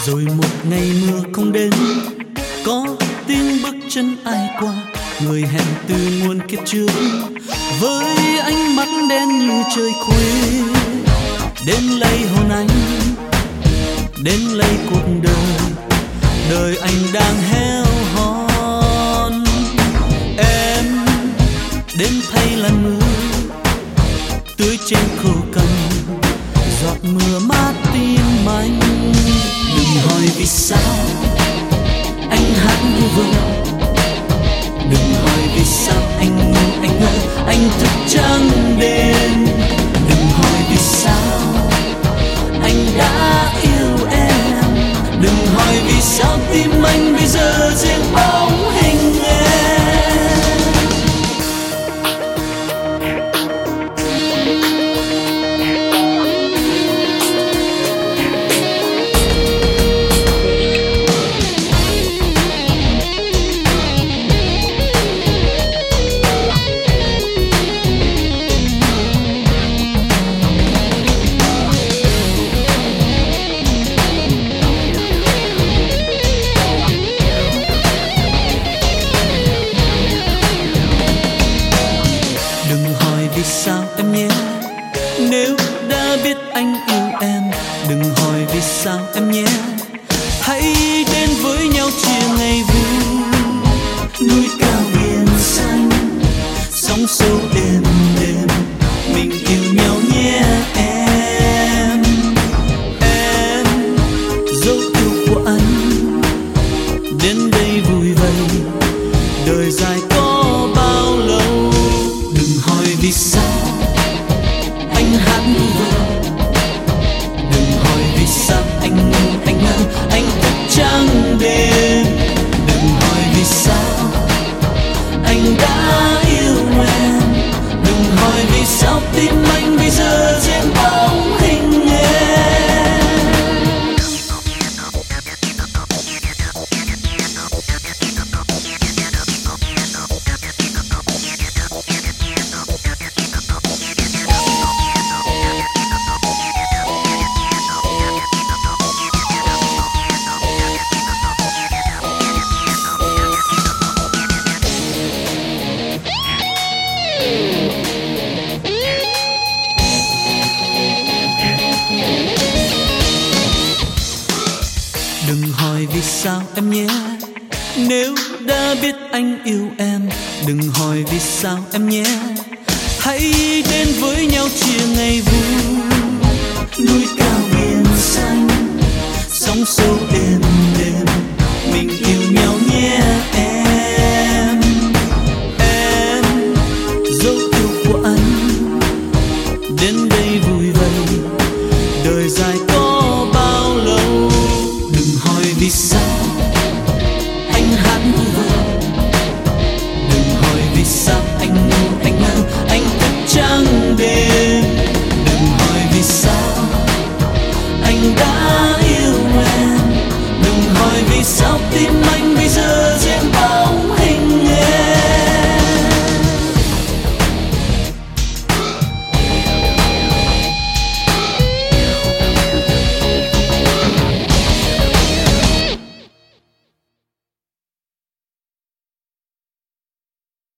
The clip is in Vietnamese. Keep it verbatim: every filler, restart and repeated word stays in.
Rồi một ngày mưa không đến, có tiếng bước chân ai qua, người hẹn từ muôn kiếp trước. Với ánh mắt đen như trời khuya, đến lấy hôn anh, đến lấy cuộc đời. Đời anh đang héo hon, em đến thay làn mưa tưới trên khô cằn, giọt mưa mát tim anh. Đừng hỏi vì sao anh hát như vơ, đừng hỏi vì sao anh ngu anh ngơ anh thức trắng đêm. Đừng hỏi vì sao anh đã yêu em, đừng hỏi vì sao tim anh bây giờ riêng bóng hình em. Vì sao em nhé, nếu đã biết anh yêu em, đừng hỏi vì sao em nhé. Hãy đến với nhau chia ngày vui, núi cao biển xanh, sóng sâu êm đềm, mình yêu nhau nhé em. Em dấu yêu của anh, đến đây vui vầy, đời dài có bao lâu. Đừng hỏi vì sao anh hát như vơ, đừng hỏi vì sao anh ngu anh ngơ anh thức trắng đêm. Đừng hỏi vì sao anh đã yêu em, đừng hỏi vì sao tim anh bây giờ riêng bóng hình em. Đừng hỏi vì sao em nhé, nếu đã biết anh yêu em, đừng hỏi vì sao em nhé. Hãy đến với nhau chia ngày vui, núi cao biển xanh, sóng sâu êm đềm, mình yêu nhau nhé em. Em dấu yêu của anh, đến đây vui vầy, đời dài có bao lâu. Đừng hỏi vì sao anh hát như vơ, đừng hỏi vì sao anh ngu anh ngơ anh thức trắng đêm. Đừng hỏi vì sao anh đã yêu em, đừng hỏi vì sao tim anh bây giờ